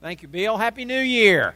Thank you, Bill. Happy New Year.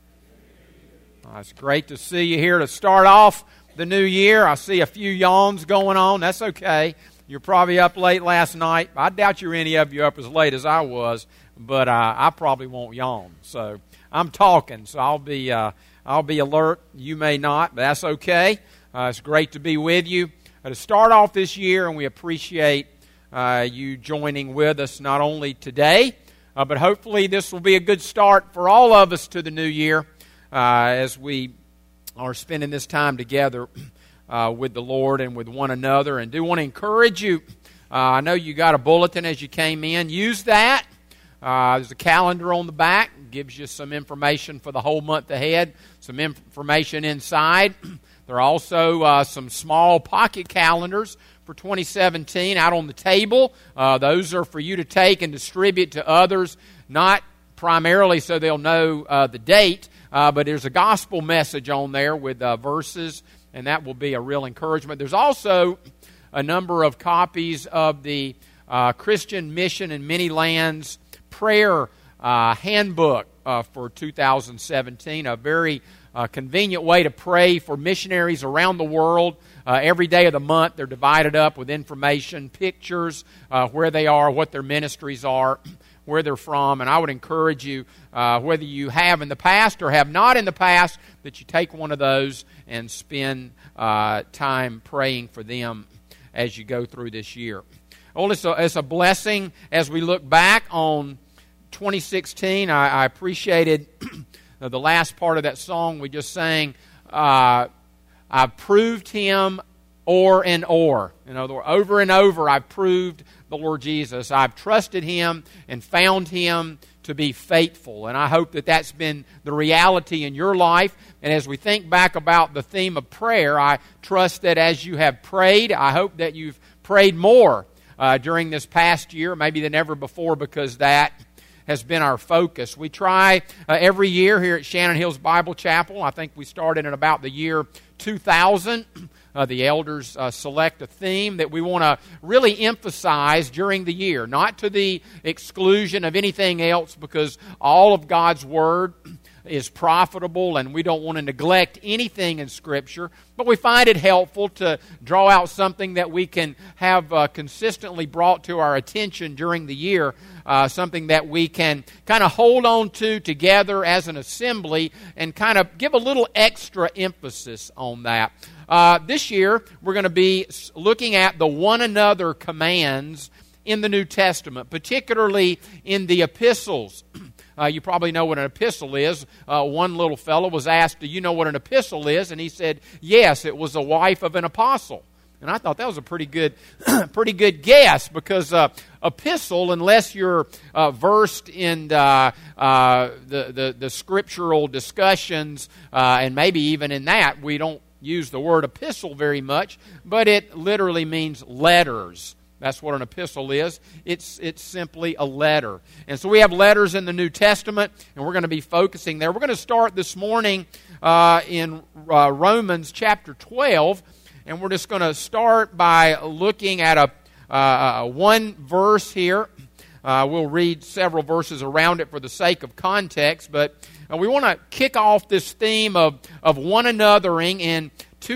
It's great to see you here to start off the new year. I see a few yawns going on. That's okay. You're probably up late last night. I doubt any of you up as late as I was, but I probably won't yawn. So I'm talking, so I'll be alert. You may not, but that's okay. It's great to be with you to start off this year, and we appreciate you joining with us not only today, but hopefully this will be a good start for all of us to the new year as we are spending this time together with the Lord and with one another. And do want to encourage you. I know you got a bulletin as you came in. Use that. There's a calendar on the back. Gives you some information for the whole month ahead. Some information inside. There are also some small pocket calendars for 2017 out on the table. Those are for you to take and distribute to others, not primarily so they'll know the date, but there's a gospel message on there with verses, and that will be a real encouragement. There's also a number of copies of the Christian Mission in Many Lands prayer handbook for 2017, a very convenient way to pray for missionaries around the world. Every day of the month, they're divided up with information, pictures, where they are, what their ministries are, where they're from. And I would encourage you, whether you have in the past or have not in the past, that you take one of those and spend time praying for them as you go through this year. Well, it's a blessing as we look back on 2016. I appreciated the last part of that song we just sang. I've proved Him o'er and o'er. In other words, over and over I've proved the Lord Jesus. I've trusted Him and found Him to be faithful. And I hope that that's been the reality in your life. And as we think back about the theme of prayer, I trust that as you have prayed, I hope that you've prayed more during this past year, maybe than ever before, because that has been our focus. We try every year here at Shannon Hills Bible Chapel. I think we started in about the year 2000. The elders select a theme that we want to really emphasize during the year, not to the exclusion of anything else, because all of God's Word is profitable and we don't want to neglect anything in Scripture, but we find it helpful to draw out something that we can have consistently brought to our attention during the year, something that we can kind of hold on to together as an assembly and kind of give a little extra emphasis on that. This year, we're going to be looking at the one another commands in the New Testament, particularly in the epistles. You probably know what an epistle is. One little fellow was asked, "Do you know what an epistle is?" And he said, "Yes, it was the wife of an apostle." And I thought that was a pretty good guess, because epistle, unless you're versed in the scriptural discussions, and maybe even in that, we don't use the word epistle very much, but it literally means letters. That's what an epistle is. It's simply a letter. And so we have letters in the New Testament, and we're going to be focusing there. We're going to start this morning in Romans chapter 12, and we're just going to start by looking at a one verse here. We'll read several verses around it for the sake of context, but we want to kick off this theme of one anothering in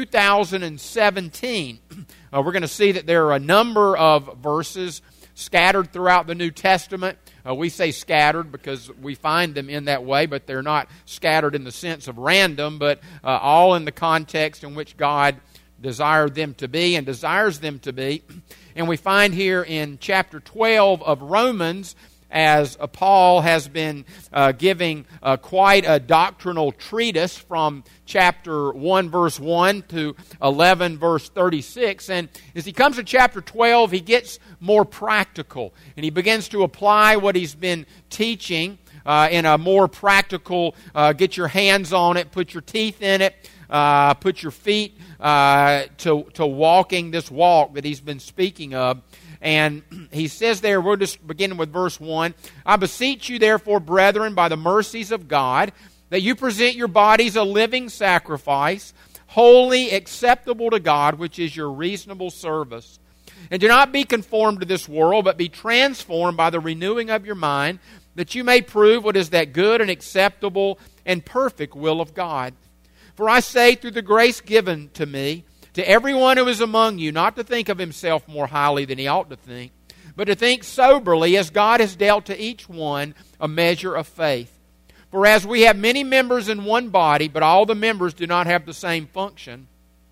2017. We're going to see that there are a number of verses scattered throughout the New Testament. We say scattered because we find them in that way, but they're not scattered in the sense of random, but all in the context in which God desired them to be and desires them to be. And we find here in chapter 12 of Romans, as Paul has been giving quite a doctrinal treatise from chapter 1, verse 1 to 11, verse 36. And as he comes to chapter 12, he gets more practical, and he begins to apply what he's been teaching in a more practical, get your hands on it, put your teeth in it, put your feet to walking this walk that he's been speaking of. And he says there, we're just beginning with verse 1, "I beseech you therefore, brethren, by the mercies of God, that you present your bodies a living sacrifice, holy, acceptable to God, which is your reasonable service. And do not be conformed to this world, but be transformed by the renewing of your mind, that you may prove what is that good and acceptable and perfect will of God. For I say, through the grace given to me, to everyone who is among you, not to think of himself more highly than he ought to think, but to think soberly, as God has dealt to each one a measure of faith. For as we have many members in one body, but all the members do not have the same function,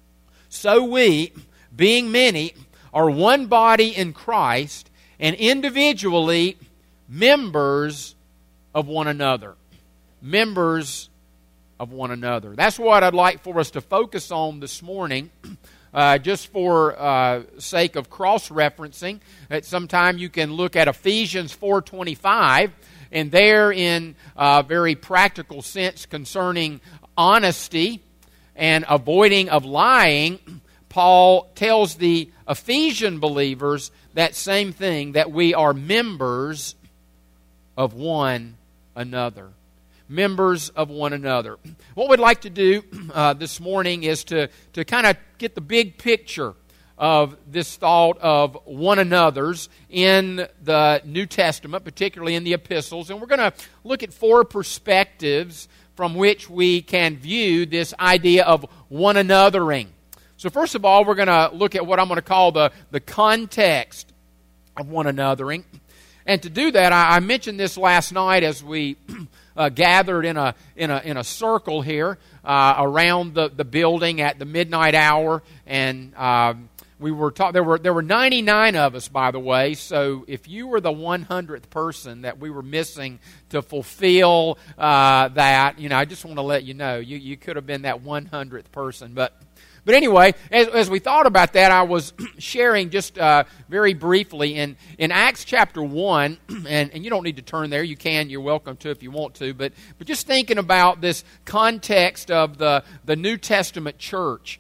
so we, being many, are one body in Christ, and individually members of one another. Members of one another. That's what I'd like for us to focus on this morning. Just for sake of cross-referencing, at some time you can look at Ephesians 4:25, and there in a very practical sense concerning honesty and avoiding of lying, Paul tells the Ephesian believers that same thing, that we are members of one another. Members of one another. What we'd like to do this morning is to kind of get the big picture of this thought of one another's in the New Testament, particularly in the epistles. And we're going to look at four perspectives from which we can view this idea of one anothering. So first of all, we're going to look at what I'm going to call the context of one anothering. And to do that, I mentioned this last night as we gathered in a circle here around the building at the midnight hour, and we were there were 99 of us, by the way. So if you were the 100th person that we were missing to fulfill that, I just want to let you know you could have been that 100th person, But anyway, as we thought about that, I was sharing just very briefly in Acts chapter 1, and you don't need to turn there. You can. You're welcome to if you want to. But just thinking about this context of the New Testament church,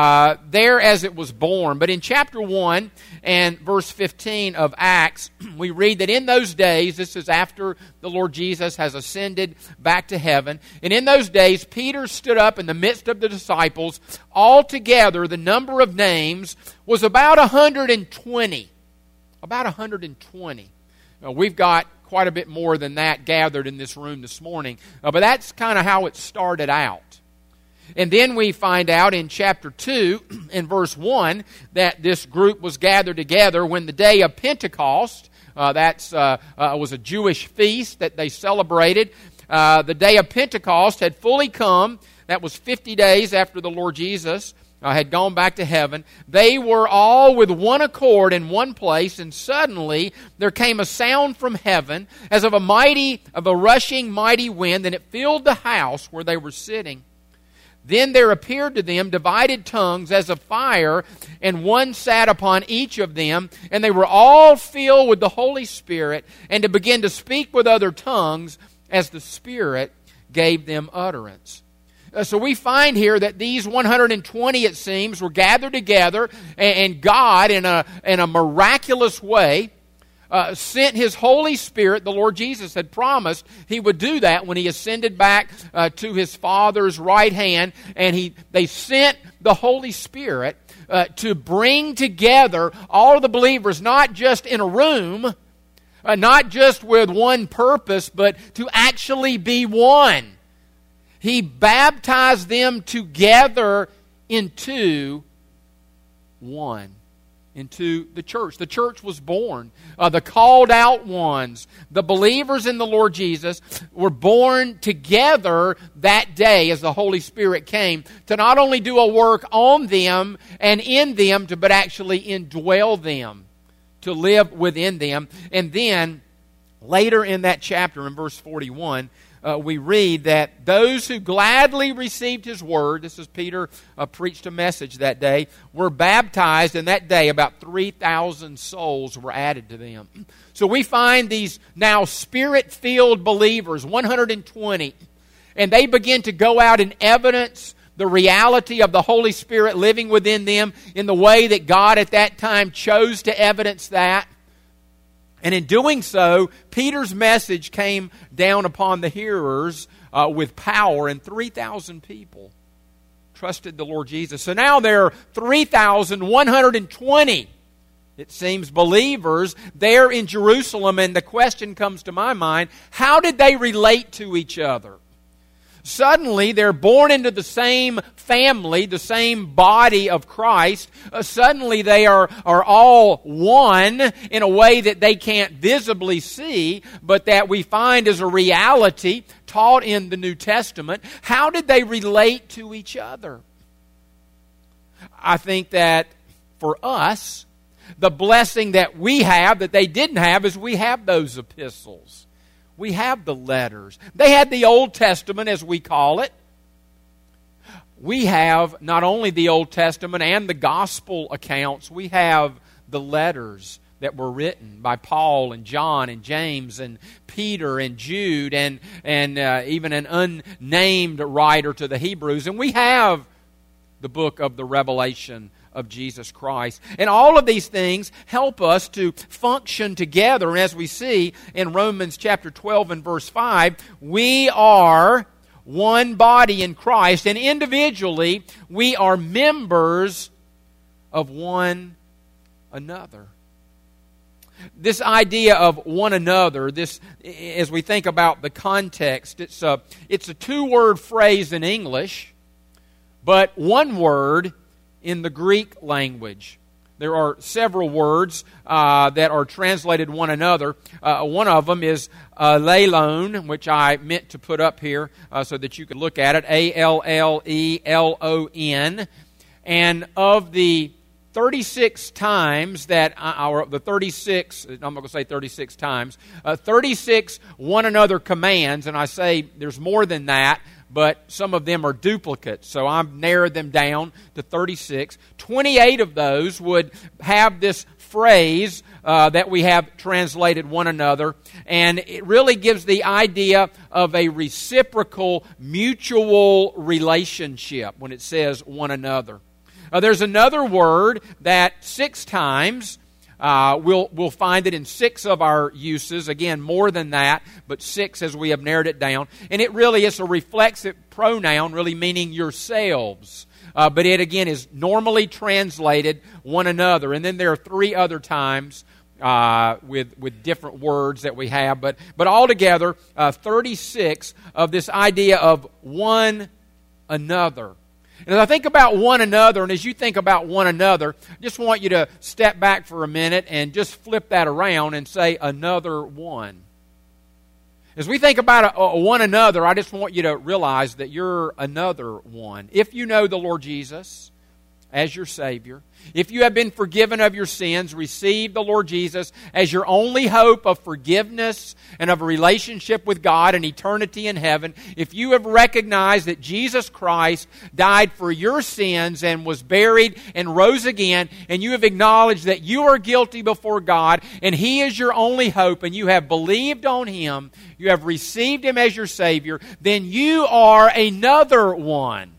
there as it was born. But in chapter 1 and verse 15 of Acts, we read that in those days, this is after the Lord Jesus has ascended back to heaven, and in those days Peter stood up in the midst of the disciples. Altogether, the number of names was about 120. About 120. We've got quite a bit more than that gathered in this room this morning, but that's kind of how it started out. And then we find out in chapter 2, in verse 1, that this group was gathered together when the day of Pentecost, was a Jewish feast that they celebrated. The day of Pentecost had fully come. That was 50 days after the Lord Jesus had gone back to heaven. They were all with one accord in one place, and suddenly there came a sound from heaven as of a rushing mighty wind, and it filled the house where they were sitting. Then there appeared to them divided tongues as of fire, and one sat upon each of them, and they were all filled with the Holy Spirit, and to begin to speak with other tongues as the Spirit gave them utterance. So we find here that these 120, it seems, were gathered together, and God, in a miraculous way, sent His Holy Spirit. The Lord Jesus had promised He would do that when He ascended back to His Father's right hand, and they sent the Holy Spirit to bring together all of the believers, not just in a room, not just with one purpose, but to actually be one. He baptized them together into one. Into the church. The church was born. The called out ones, the believers in the Lord Jesus, were born together that day as the Holy Spirit came to not only do a work on them and in them, but actually indwell them, to live within them. And then later in that chapter, in verse 41, we read that those who gladly received His word, this is Peter preached a message that day, were baptized, and that day about 3,000 souls were added to them. So we find these now Spirit-filled believers, 120, and they begin to go out and evidence the reality of the Holy Spirit living within them in the way that God at that time chose to evidence that. And in doing so, Peter's message came down upon the hearers with power, and 3,000 people trusted the Lord Jesus. So now there are 3,120 it seems, believers there in Jerusalem, and the question comes to my mind, how did they relate to each other? Suddenly, they're born into the same family, the same body of Christ. Suddenly, they are all one in a way that they can't visibly see, but that we find as a reality taught in the New Testament. How did they relate to each other? I think that for us, the blessing that we have that they didn't have is we have those epistles. We have the letters. They had the Old Testament, as we call it. We have not only the Old Testament and the gospel accounts, we have the letters that were written by Paul and John and James and Peter and Jude and even an unnamed writer to the Hebrews. And we have the book of the Revelation of Jesus Christ. And all of these things help us to function together. And as we see in Romans chapter 12 and verse 5, we are one body in Christ, and individually we are members of one another. This idea of one another, this, as we think about the context, it's a two-word phrase in English, but one word in the Greek language. There are several words that are translated one another. One of them is allelon, which I meant to put up here so that you could look at it. Allelon. And of the 36 times that, or the 36, I'm not going to say 36 times, 36 one another commands, and I say there's more than that, but some of them are duplicates, so I've narrowed them down to 36. 28 of those would have this phrase that we have translated one another, and it really gives the idea of a reciprocal, mutual relationship when it says one another. There's another word that 6 times, we'll find it in 6 of our uses. Again, more than that, but 6 as we have narrowed it down. And it really is a reflexive pronoun, really meaning yourselves. But it, again, is normally translated one another. And then there are 3 other times with different words that we have. But altogether, 36 of this idea of one another. And as I think about one another, and as you think about one another, I just want you to step back for a minute and just flip that around and say another one. As we think about one another, I just want you to realize that you're another one. If you know the Lord Jesus as your Savior, if you have been forgiven of your sins, receive the Lord Jesus as your only hope of forgiveness and of a relationship with God and eternity in heaven, if you have recognized that Jesus Christ died for your sins and was buried and rose again, and you have acknowledged that you are guilty before God and He is your only hope, and you have believed on Him, you have received Him as your Savior, then you are another one.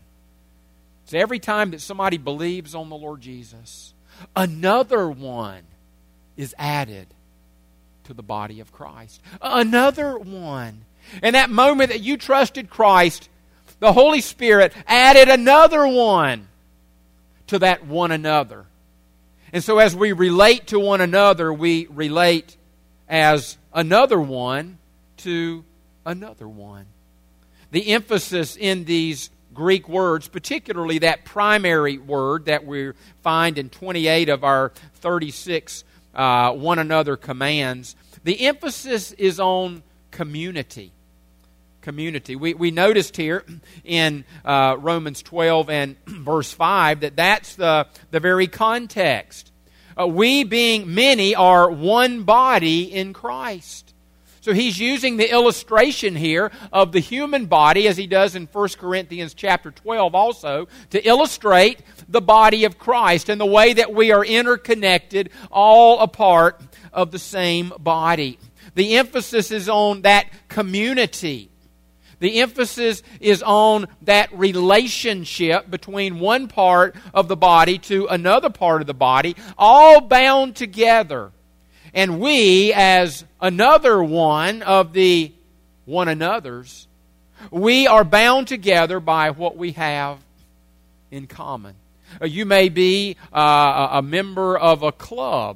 So every time that somebody believes on the Lord Jesus, another one is added to the body of Christ. Another one. And that moment that you trusted Christ, the Holy Spirit added another one to that one another. And so as we relate to one another, we relate as another one to another one. The emphasis in these Greek words, particularly that primary word that we find in 28 of our 36 one another commands, the emphasis is on community. Community. We noticed here in Romans 12 and verse 5 that that's the very context. We being many are one body in Christ. So he's using the illustration here of the human body, as he does in 1 Corinthians chapter 12 also, to illustrate the body of Christ and the way that we are interconnected, all a part of the same body. The emphasis is on that community. The emphasis is on that relationship between one part of the body to another part of the body, all bound together. And we, as another one of the one another's, we are bound together by what we have in common. You may be a member of a club.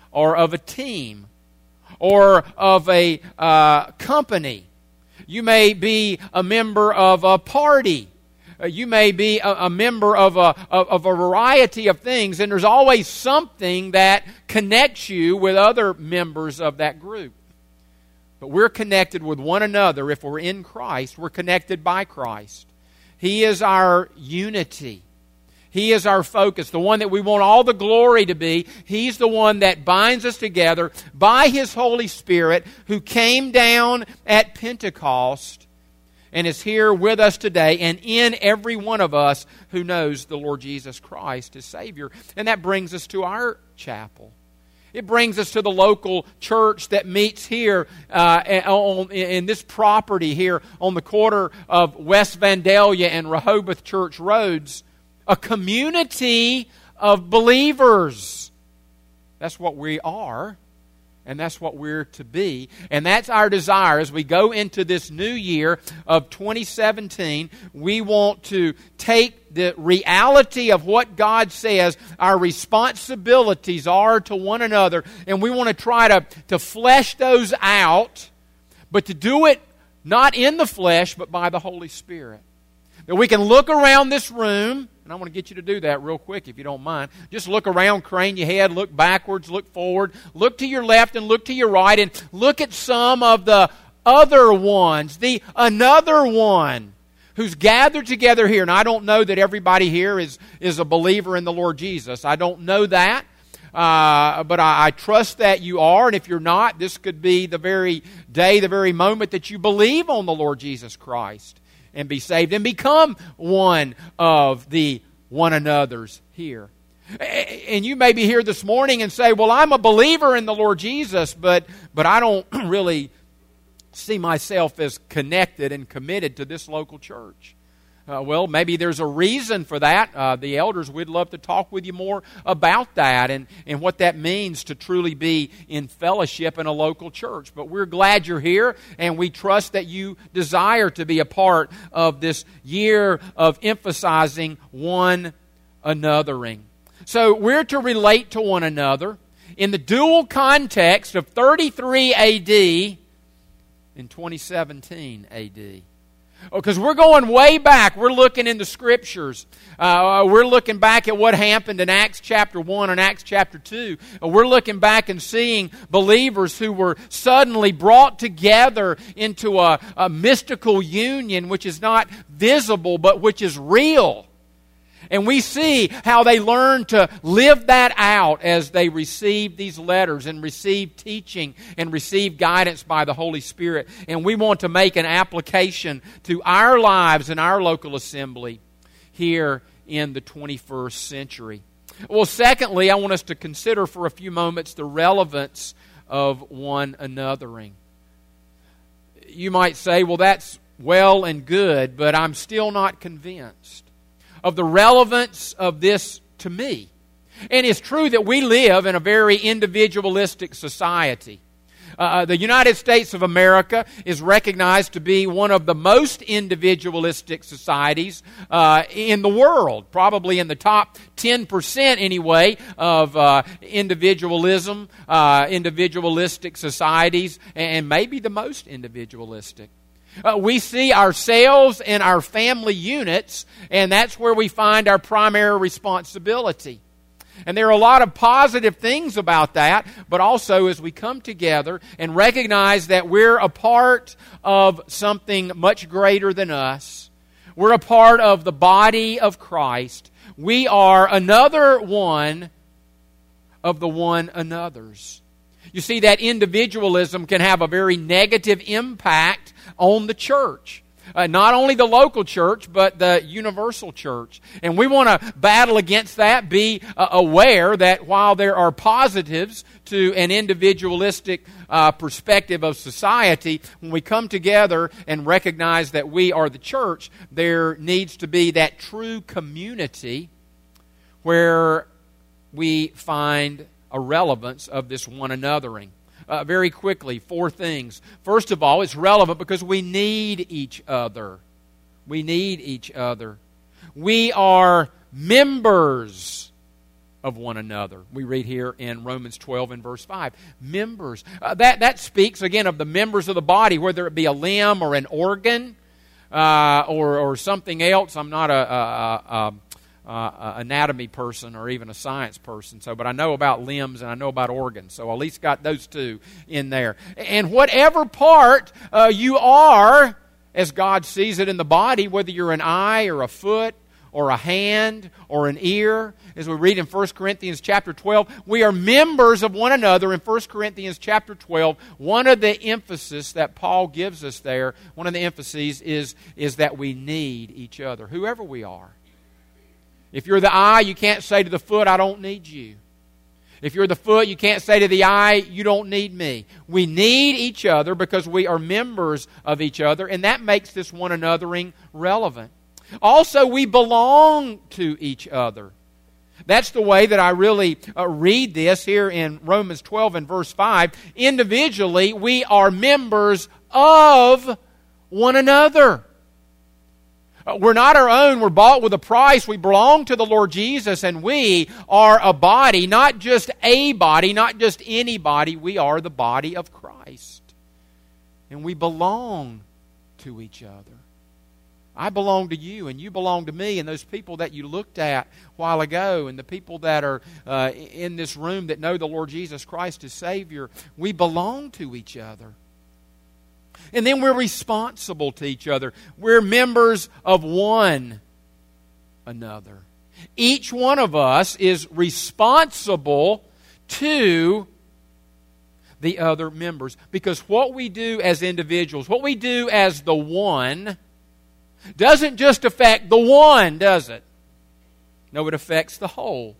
or of a team or of a company. You may be a member of a party. You may be a member of a variety of things, and there's always something that connects you with other members of that group. But we're connected with one another. If we're in Christ, we're connected by Christ. He is our unity. He is our focus, the one that we want all the glory to be. He's the one that binds us together by His Holy Spirit, who came down at Pentecost and is here with us today and in every one of us who knows the Lord Jesus Christ as Savior. And that brings us to our chapel. It brings us to the local church that meets here in this property here on the corner of West Vandalia and Rehoboth Church Roads. A community of believers. That's what we are, and that's what we're to be. And that's our desire as we go into this new year of 2017. We want to take the reality of what God says our responsibilities are to one another, and we want to try to flesh those out, but to do it not in the flesh, but by the Holy Spirit. That we can look around this room, and I want to get you to do that real quick if you don't mind. Just look around, crane your head, look backwards, look forward, look to your left and look to your right, and look at some of the other ones, the another one who's gathered together here. And I don't know that everybody here is a believer in the Lord Jesus. I don't know that. But I trust that you are, and if you're not, this could be the very day, the very moment that you believe on the Lord Jesus Christ and be saved and become one of the one another's here. And you may be here this morning and say, well, I'm a believer in the Lord Jesus, but I don't really see myself as connected and committed to this local church. Well, maybe there's a reason for that. The elders, we'd love to talk with you more about that and what that means to truly be in fellowship in a local church. But we're glad you're here, and we trust that you desire to be a part of this year of emphasizing one anothering. So we're to relate to one another in the dual context of 33 A.D. and 2017 A.D. Because we're going way back. We're looking in the Scriptures. We're looking back at what happened in Acts chapter 1 and Acts chapter 2. We're looking back and seeing believers who were suddenly brought together into a mystical union which is not visible but which is real. And we see how they learn to live that out as they receive these letters and receive teaching and receive guidance by the Holy Spirit. And we want to make an application to our lives and our local assembly here in the 21st century. Well, secondly, I want us to consider for a few moments the relevance of one anothering. You might say, well, that's well and good, but I'm still not convinced of the relevance of this to me. And it's true that we live in a very individualistic society. The United States of America is recognized to be one of the most individualistic societies in the world, probably in the top 10% anyway of individualism, individualistic societies, and maybe the most individualistic. We see ourselves and our family units, and that's where we find our primary responsibility. And there are a lot of positive things about that, but also as we come together and recognize that we're a part of something much greater than us, we're a part of the body of Christ, we are another one of the one another's. You see, that individualism can have a very negative impact on the church. Not only the local church, but the universal church. And we want to battle against that, be aware that while there are positives to an individualistic perspective of society, when we come together and recognize that we are the church, there needs to be that true community where we find a relevance of this one anothering. Very quickly, 4 things. First of all, it's relevant because we need each other. We need each other. We are members of one another. We read here in Romans 12 and verse 5. Members. That speaks, again, of the members of the body, whether it be a limb or an organ or something else. I'm not a anatomy person or even a science person, but I know about limbs and I know about organs, so I at least got those two in there. And whatever part you are, as God sees it in the body, whether you're an eye or a foot or a hand or an ear, as we read in 1 Corinthians chapter 12, we are members of one another. In 1 Corinthians chapter 12, one of the emphasis that Paul gives us there, one of the emphases is that we need each other, whoever we are. If you're the eye, you can't say to the foot, I don't need you. If you're the foot, you can't say to the eye, you don't need me. We need each other because we are members of each other, and that makes this one anothering relevant. Also, we belong to each other. That's the way that I really read this here in Romans 12 and verse 5. Individually, we are members of one another. We're not our own. We're bought with a price. We belong to the Lord Jesus, and we are a body, not just a body, not just any body. We are the body of Christ. And we belong to each other. I belong to you, and you belong to me, and those people that you looked at a while ago, and the people that are in this room that know the Lord Jesus Christ as Savior, we belong to each other. And then we're responsible to each other. We're members of one another. Each one of us is responsible to the other members. Because what we do as individuals, what we do as the one, doesn't just affect the one, does it? No, it affects the whole.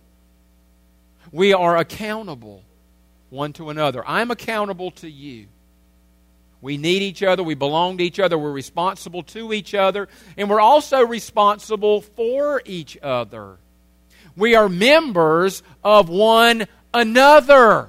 We are accountable one to another. I'm accountable to you. We need each other. We belong to each other. We're responsible to each other. And we're also responsible for each other. We are members of one another.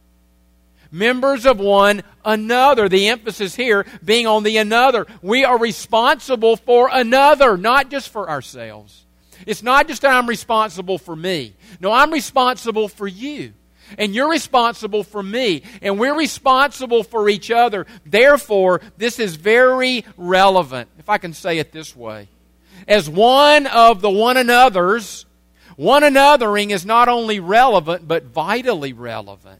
Members of one another. The emphasis here being on the another. We are responsible for another, not just for ourselves. It's not just that I'm responsible for me. No, I'm responsible for you. And you're responsible for me. And we're responsible for each other. Therefore, this is very relevant, if I can say it this way. As one of the one another's, one anothering is not only relevant, but vitally relevant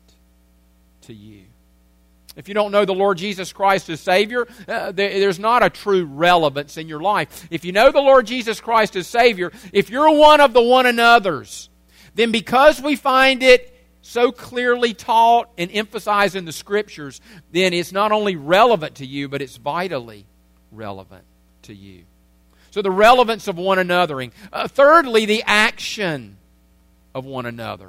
to you. If you don't know the Lord Jesus Christ as Savior, there's not a true relevance in your life. If you know the Lord Jesus Christ as Savior, if you're one of the one another's, then because we find it so clearly taught and emphasized in the Scriptures, then it's not only relevant to you, but it's vitally relevant to you. So the relevance of one anothering. Thirdly, the action of one another.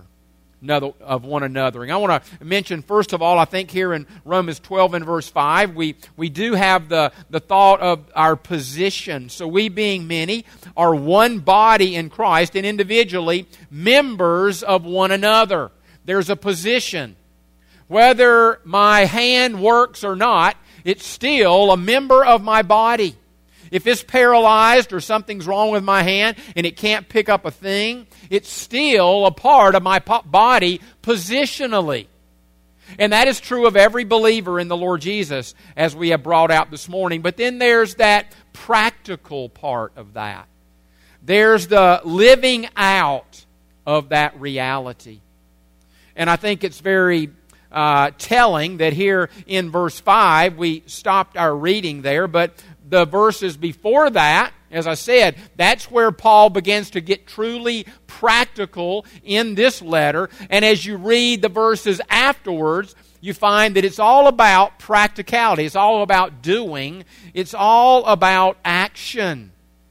Of one anothering. I want to mention, first of all, I think here in Romans 12 and verse 5, we do have the thought of our position. So we, being many, are one body in Christ, and individually members of one another. There's a position. Whether my hand works or not, it's still a member of my body. If it's paralyzed or something's wrong with my hand and it can't pick up a thing, it's still a part of my body positionally. And that is true of every believer in the Lord Jesus, as we have brought out this morning. But then there's that practical part of that. There's the living out of that reality. And I think it's very telling that here in verse 5, we stopped our reading there, but the verses before that, as I said, that's where Paul begins to get truly practical in this letter. And as you read the verses afterwards, you find that it's all about practicality. It's all about doing. It's all about action.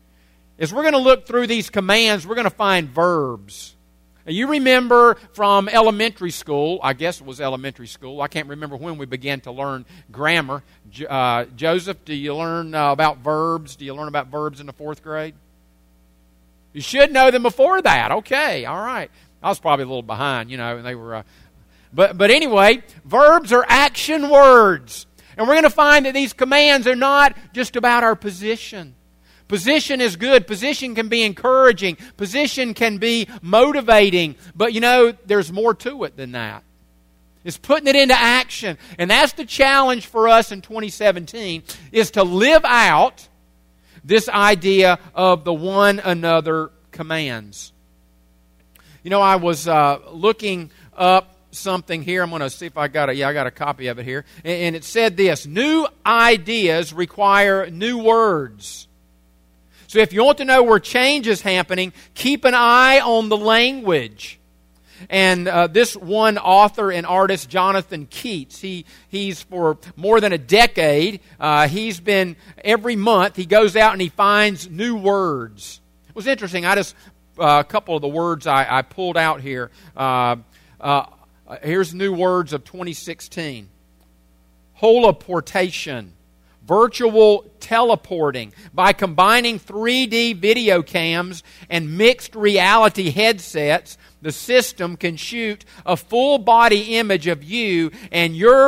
As we're going to look through these commands, we're going to find verbs. You remember from elementary school, I guess it was elementary school, I can't remember when we began to learn grammar. Joseph, do you learn about verbs? Do you learn about verbs in the 4th grade? You should know them before that. Okay, all right. I was probably a little behind, and they were... But anyway, verbs are action words. And we're going to find that these commands are not just about our position, Position is good. Position can be encouraging. Position can be motivating. But there's more to it than that. It's putting it into action. And that's the challenge for us in 2017, is to live out this idea of the one another commands. I was looking up something here. I'm going to see if I got a copy of it here. And it said this: new ideas require new words. So if you want to know where change is happening, keep an eye on the language. And this one author and artist, Jonathan Keats, he's for more than a decade, he's been, every month, he goes out and he finds new words. It was interesting. A couple of the words I pulled out here. Here's new words of 2016. Holoportation. Virtual teleporting. By combining 3D video cams and mixed reality headsets, the system can shoot a full body image of you and your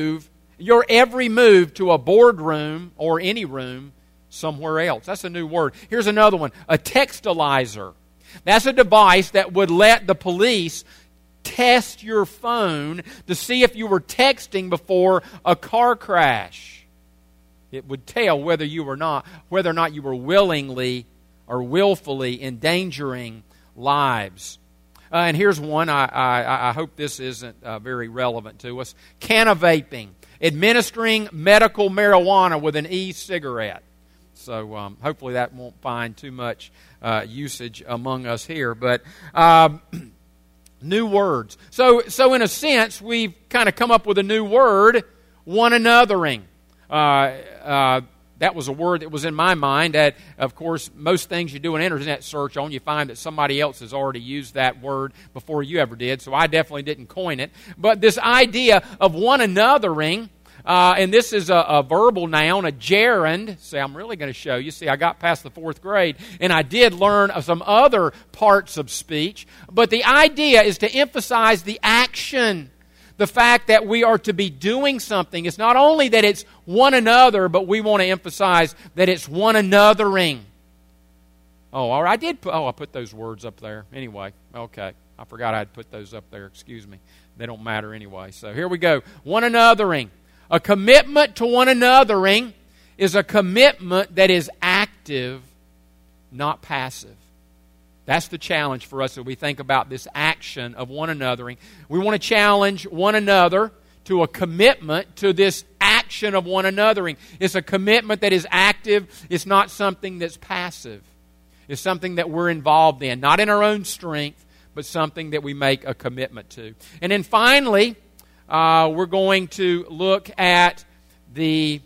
every move to a boardroom or any room somewhere else. That's a new word. Here's another one: a textilizer. That's a device that would let the police test your phone to see if you were texting before a car crash. It would tell whether or not you were willingly or willfully endangering lives. And here's one. I hope this isn't very relevant to us. Canna-vaping. Administering medical marijuana with an e-cigarette. So hopefully that won't find too much usage among us here. But new words. So in a sense, we've kind of come up with a new word: one anothering. That was a word that was in my mind. That, of course, most things you do an internet search on, you find that somebody else has already used that word before you ever did. So I definitely didn't coin it. But this idea of one anothering, and this is a verbal noun, a gerund. See, I'm really going to show you. See, I got past the 4th grade, and I did learn some other parts of speech. But the idea is to emphasize the action. The fact that we are to be doing something. It's not only that it's one another, but we want to emphasize that it's one anothering. Oh, all right. I put those words up there. Anyway, okay. I forgot I'd put those up there. Excuse me. They don't matter anyway. So here we go. One anothering. A commitment to one anothering is a commitment that is active, not passive. That's the challenge for us as we think about this action of one anothering. We want to challenge one another to a commitment to this action of one anothering. It's a commitment that is active. It's not something that's passive. It's something that we're involved in, not in our own strength, but something that we make a commitment to. And then finally, we're going to look at the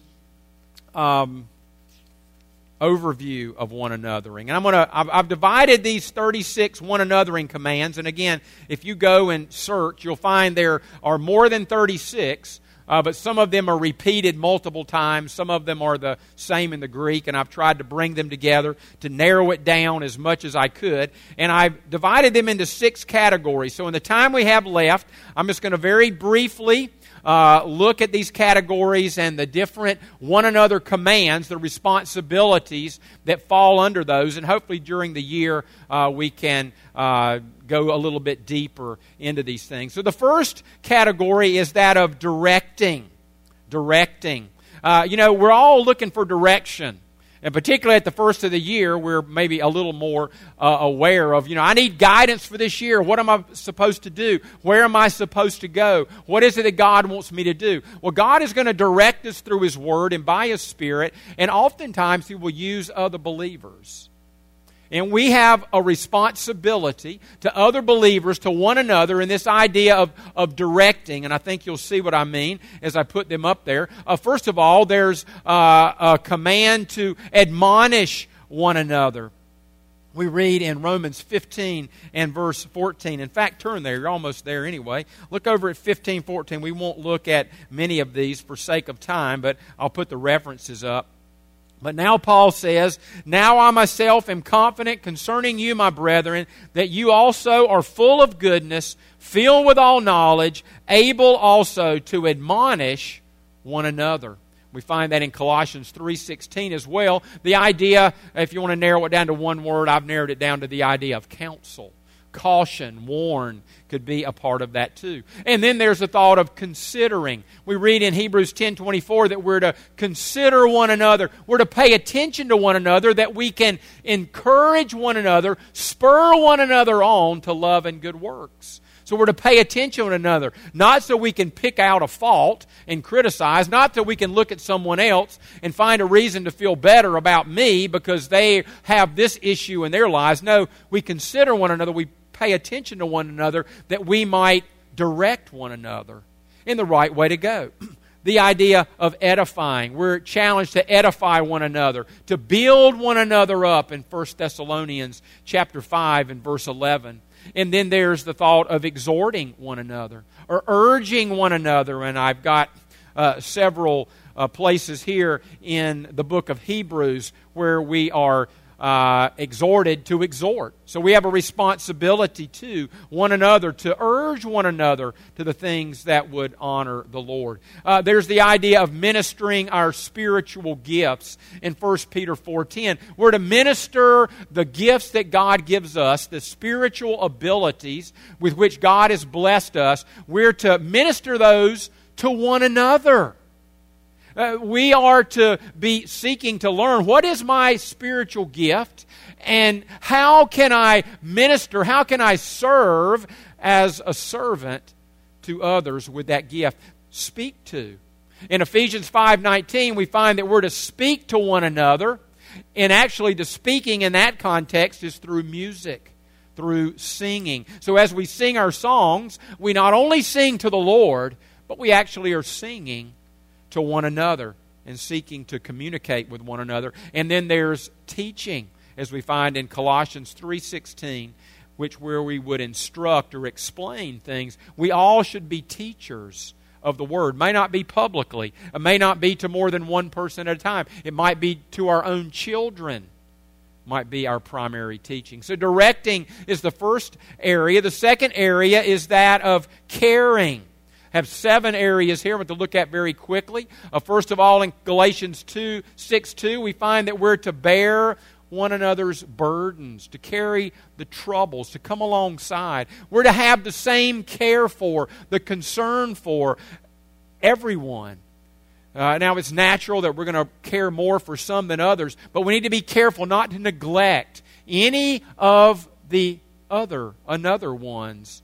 overview of one anothering. And I've divided these 36 one anothering commands. And again, if you go and search, you'll find there are more than 36, but some of them are repeated multiple times. Some of them are the same in the Greek, and I've tried to bring them together to narrow it down as much as I could. And I've divided them into 6 categories. So in the time we have left, I'm just going to very briefly look at these categories and the different one another commands, the responsibilities that fall under those, and hopefully during the year we can go a little bit deeper into these things. So the first category is that of directing. Directing. We're all looking for direction. And particularly at the first of the year, we're maybe a little more aware of, I need guidance for this year. What am I supposed to do? Where am I supposed to go? What is it that God wants me to do? Well, God is going to direct us through His Word and by His Spirit, and oftentimes He will use other believers. And we have a responsibility to other believers, to one another, in this idea of directing. And I think you'll see what I mean as I put them up there. First of all, there's a command to admonish one another. We read in Romans 15 and verse 14. In fact, turn there. You're almost there anyway. Look over at 15:14. We won't look at many of these for sake of time, but I'll put the references up. But now Paul says, "Now I myself am confident concerning you, my brethren, that you also are full of goodness, filled with all knowledge, able also to admonish one another." We find that in Colossians 3:16 as well. The idea, if you want to narrow it down to one word, I've narrowed it down to the idea of counsel. Caution, warn, could be a part of that too. And then there's the thought of considering. We read in Hebrews 10:24 that we're to consider one another. We're to pay attention to one another, that we can encourage one another, spur one another on to love and good works. So we're to pay attention to one another, not so we can pick out a fault and criticize, not so we can look at someone else and find a reason to feel better about me because they have this issue in their lives. No, we consider one another, we pay attention to one another, that we might direct one another in the right way to go. The idea of edifying. We're challenged to edify one another, to build one another up in 1 Thessalonians chapter 5 and verse 11. And then there's the thought of exhorting one another or urging one another. And I've got several places here in the book of Hebrews where we are exhorted to exhort. So we have a responsibility to one another, to urge one another to the things that would honor the Lord. There's the idea of ministering our spiritual gifts in 1 Peter 4:10. We're to minister the gifts that God gives us, the spiritual abilities with which God has blessed us. We're to minister those to one another. We are to be seeking to learn, what is my spiritual gift, and how can I minister, how can I serve as a servant to others with that gift? Speak to. In Ephesians 5:19, we find that we're to speak to one another, and actually the speaking in that context is through music, through singing. So as we sing our songs, we not only sing to the Lord, but we actually are singing to one another and seeking to communicate with one another. And then there's teaching, as we find in Colossians 3:16, where we would instruct or explain things. We all should be teachers of the Word. May not be publicly. It may not be to more than one person at a time. It might be to our own children. Might be our primary teaching. So directing is the first area. The second area is that of caring. Have 7 areas here I want to look at very quickly. First of all, in Galatians 6:2, we find that we're to bear one another's burdens, to carry the troubles, to come alongside. We're to have the same care for, the concern for everyone. Now, it's natural that we're going to care more for some than others, but we need to be careful not to neglect any of the another ones.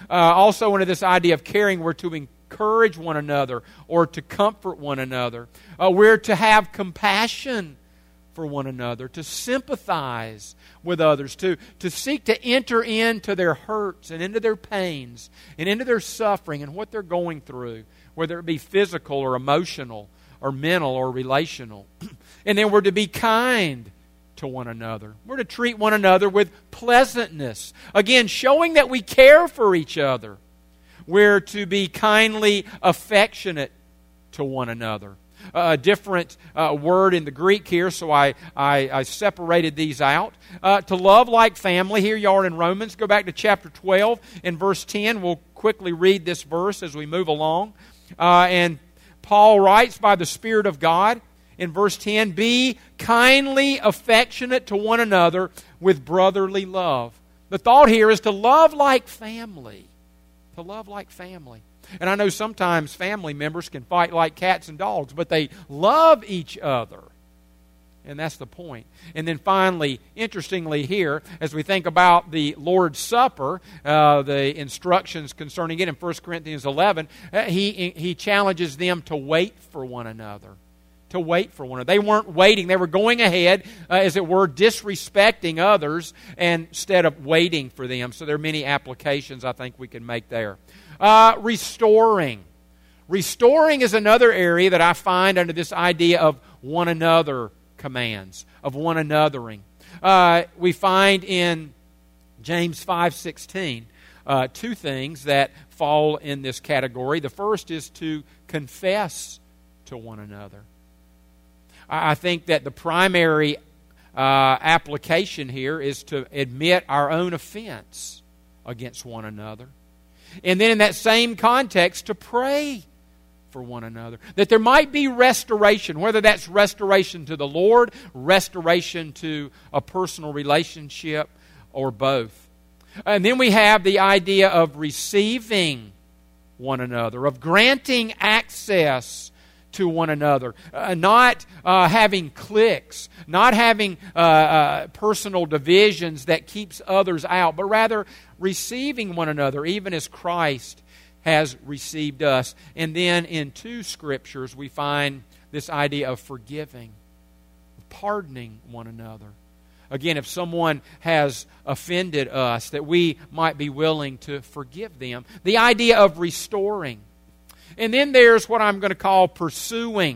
Also, under this idea of caring, we're to encourage one another or to comfort one another. We're to have compassion for one another, to sympathize with others, to seek to enter into their hurts and into their pains and into their suffering and what they're going through, whether it be physical or emotional or mental or relational. And then we're to be kind to one another. We're to treat one another with pleasantness. Again, showing that we care for each other. We're to be kindly affectionate to one another. A different word in the Greek here, so I separated these out. To love like family. Here you are in Romans. Go back to chapter 12 and verse 10. We'll quickly read this verse as we move along. And Paul writes, by the Spirit of God, in verse 10, be kindly affectionate to one another with brotherly love. The thought here is to love like family. To love like family. And I know sometimes family members can fight like cats and dogs, but they love each other. And that's the point. And then finally, interestingly here, as we think about the Lord's Supper, the instructions concerning it in 1 Corinthians 11, he challenges them to wait for one another. To wait for one another. They weren't waiting. They were going ahead, as it were, disrespecting others instead of waiting for them. So there are many applications I think we can make there. Restoring. Restoring is another area that I find under this idea of one another commands, of one anothering. We find in James 5:16 two things that fall in this category. The first is to confess to one another. I think that the primary application here is to admit our own offense against one another. And then in that same context, to pray for one another. That there might be restoration, whether that's restoration to the Lord, restoration to a personal relationship, or both. And then we have the idea of receiving one another, of granting access to one another, not having cliques, not having personal divisions that keeps others out, but rather receiving one another, even as Christ has received us. And then in 2 scriptures we find this idea of forgiving, of pardoning one another. Again, if someone has offended us, that we might be willing to forgive them. The idea of restoring. And then there's what I'm going to call pursuing.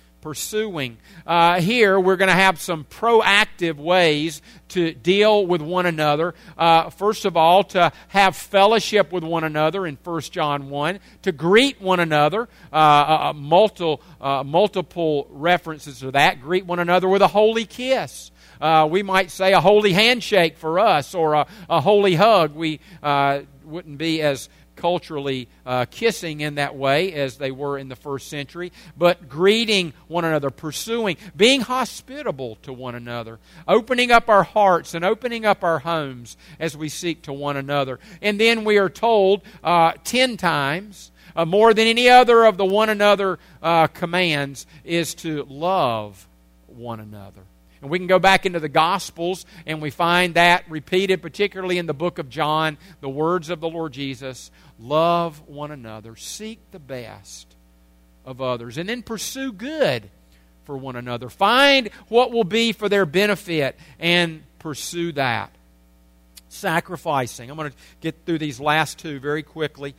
Here we're going to have some proactive ways to deal with one another. First of all, to have fellowship with one another in 1 John 1. To greet one another. Multiple references to that. Greet one another with a holy kiss. We might say a holy handshake for us, or a holy hug. We wouldn't be as culturally kissing in that way as they were in the first century, but greeting one another, pursuing, being hospitable to one another, opening up our hearts and opening up our homes as we seek to one another. And then we are told 10 times, more than any other of the one another commands, is to love one another. And we can go back into the Gospels and we find that repeated, particularly in the book of John, the words of the Lord Jesus: love one another, seek the best of others, and then pursue good for one another. Find what will be for their benefit and pursue that. Sacrificing. I'm going to get through these last 2 very quickly.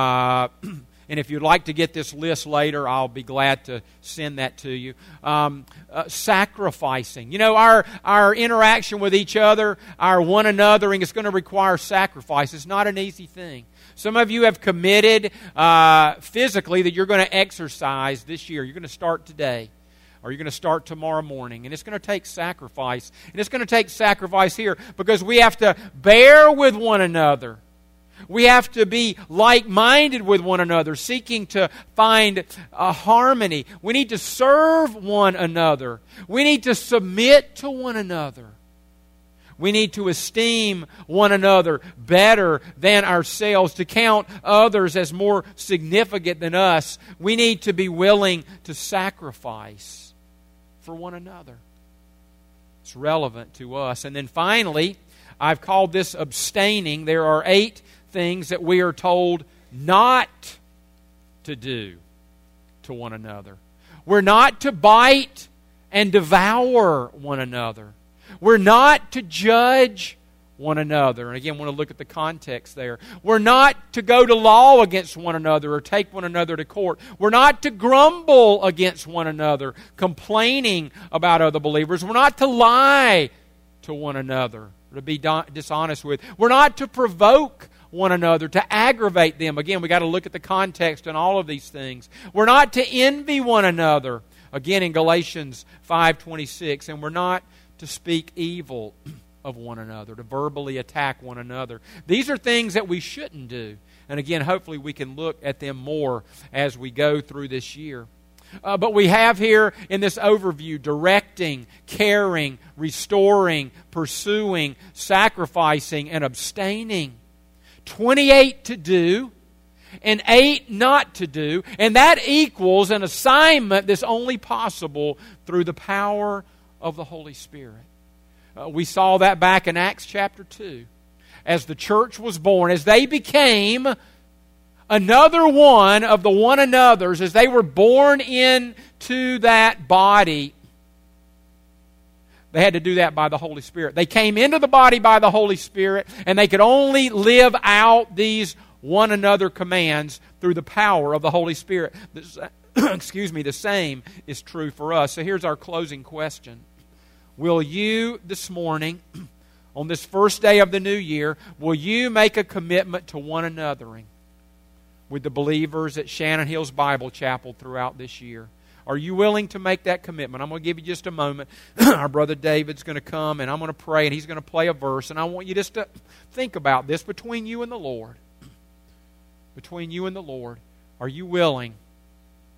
And if you'd like to get this list later, I'll be glad to send that to you. Sacrificing. You know, our interaction with each other, our one anothering, is going to require sacrifice. It's not an easy thing. Some of you have committed physically that you're going to exercise this year. You're going to start today, or you're going to start tomorrow morning. And it's going to take sacrifice. And it's going to take sacrifice here because we have to bear with one another. We have to be like-minded with one another, seeking to find a harmony. We need to serve one another. We need to submit to one another. We need to esteem one another better than ourselves, to count others as more significant than us. We need to be willing to sacrifice for one another. It's relevant to us. And then finally, I've called this abstaining. There are 8 things that we are told not to do to one another. We're not to bite and devour one another. We're not to judge one another. And again, I want to look at the context there. We're not to go to law against one another or take one another to court. We're not to grumble against one another, complaining about other believers. We're not to lie to one another, or to be dishonest with. We're not to provoke one another, to aggravate them. Again, we got to look at the context in all of these things. We're not to envy one another. Again, in Galatians 5:26, and we're not to speak evil of one another, to verbally attack one another. These are things that we shouldn't do. And again, hopefully we can look at them more as we go through this year. But we have here in this overview directing, caring, restoring, pursuing, sacrificing, and abstaining. 28 to do and 8 not to do. And that equals an assignment that's only possible through the power of the Holy Spirit. We saw that back in Acts chapter 2. As the church was born, as they became another one of the one another's, as they were born into that body, they had to do that by the Holy Spirit. They came into the body by the Holy Spirit, and they could only live out these one another commands through the power of the Holy Spirit. The same is true for us. So here's our closing question. Will you this morning, on this first day of the new year, will you make a commitment to one anothering with the believers at Shannon Hills Bible Chapel throughout this year? Are you willing to make that commitment? I'm going to give you just a moment. Our brother David's going to come, and I'm going to pray, and he's going to play a verse. And I want you just to think about this between you and the Lord. Between you and the Lord. Are you willing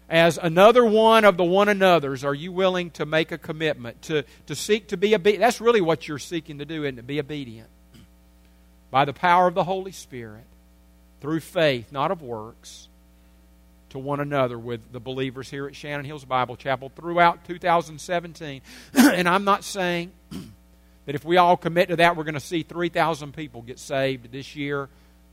as another one of the one another's, are you willing to make a commitment to seek to be obedient? That's really what you're seeking to do, isn't it? Be obedient. By the power of the Holy Spirit, through faith, not of works, to one another with the believers here at Shannon Hills Bible Chapel throughout 2017. And I'm not saying that if we all commit to that, we're going to see 3,000 people get saved this year.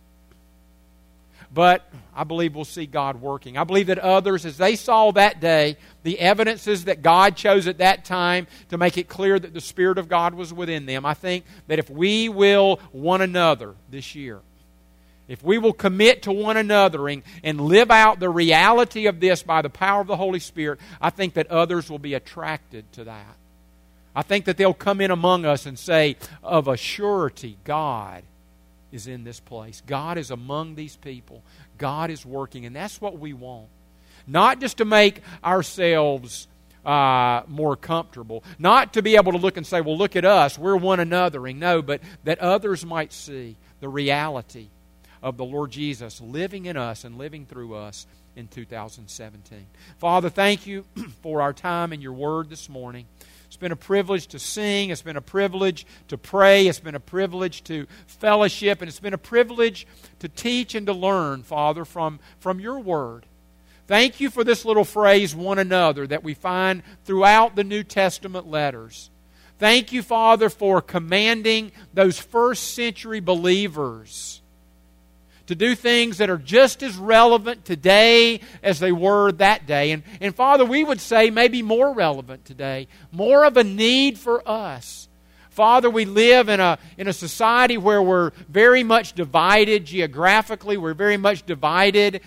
But I believe we'll see God working. I believe that others, as they saw that day, the evidences that God chose at that time to make it clear that the Spirit of God was within them, I think that if we will one another this year, if we will commit to one another and live out the reality of this by the power of the Holy Spirit, I think that others will be attracted to that. I think that they'll come in among us and say, of a surety, God is in this place. God is among these people. God is working, and that's what we want. Not just to make ourselves more comfortable. Not to be able to look and say, well, look at us, we're one anothering. No, but that others might see the reality of the Lord Jesus living in us and living through us in 2017. Father, thank you for our time in your word this morning. It's been a privilege to sing. It's been a privilege to pray. It's been a privilege to fellowship. And it's been a privilege to teach and to learn, Father, from your word. Thank you for this little phrase, one another, that we find throughout the New Testament letters. Thank you, Father, for commanding those first century believers to do things that are just as relevant today as they were that day. And Father, we would say maybe more relevant today, more of a need for us. Father, we live in a society where we're very much divided geographically. We're very much divided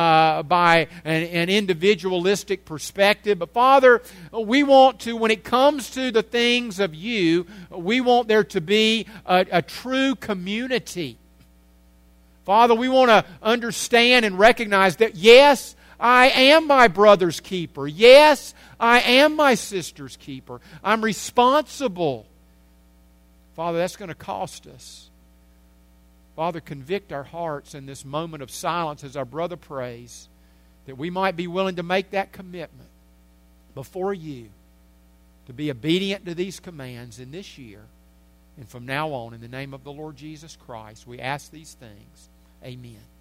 by an individualistic perspective. But Father, we want to, when it comes to the things of you, we want there to be a true community. Father, we want to understand and recognize that, yes, I am my brother's keeper. Yes, I am my sister's keeper. I'm responsible. Father, that's going to cost us. Father, convict our hearts in this moment of silence as our brother prays, that we might be willing to make that commitment before you to be obedient to these commands in this year and from now on. In the name of the Lord Jesus Christ, we ask these things. Amen.